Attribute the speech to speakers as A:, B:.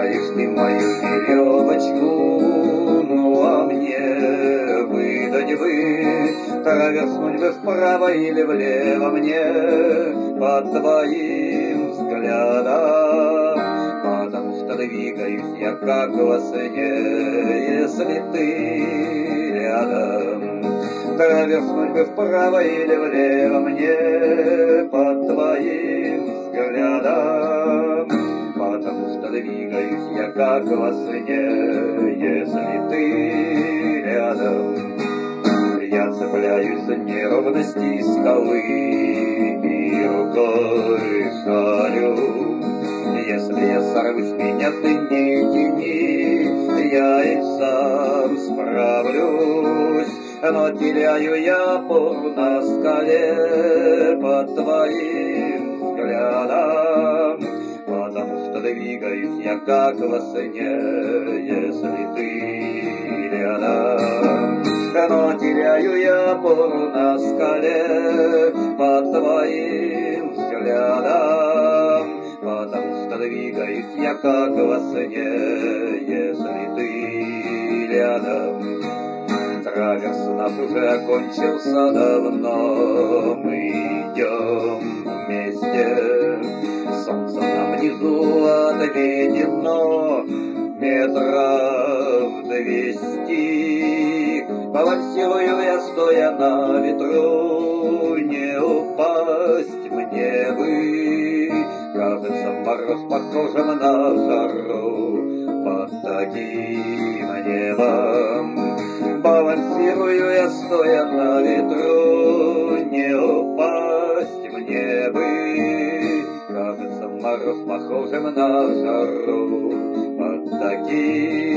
A: цепляешь ты мою веревочку, ну а мне выдать бы, траверснуть бы вправо или влево мне под твоим взглядом, потому что двигаюсь я как во сне, если ты рядом. Траверснуть бы вправо или влево мне под твоим взглядом, потому что двигаюсь я как во сне, если ты рядом. Я цепляюсь за неровности скалы и рукой шарю. Если я сорвусь, меня ты не тяни, я и сам справлюсь. Но теряю я опору на скале под твоим взглядом, потому что двигаюсь я как во сне, если ты рядом. Но теряю я опору на скале под твоим взглядом, потому что двигаюсь я как во сне, если ты рядом. Траверс наш уже окончился давно, мы идем вместе. Солнце нам внизу отведено метров 200. Балансирую я, стоя на ветру, не упасть мне бы. Кажется, мороз похожим на жару под таким небом. Балансирую я, стоя на ветру, не упасть мне бы. Кажется, мороз похожим на жару под таким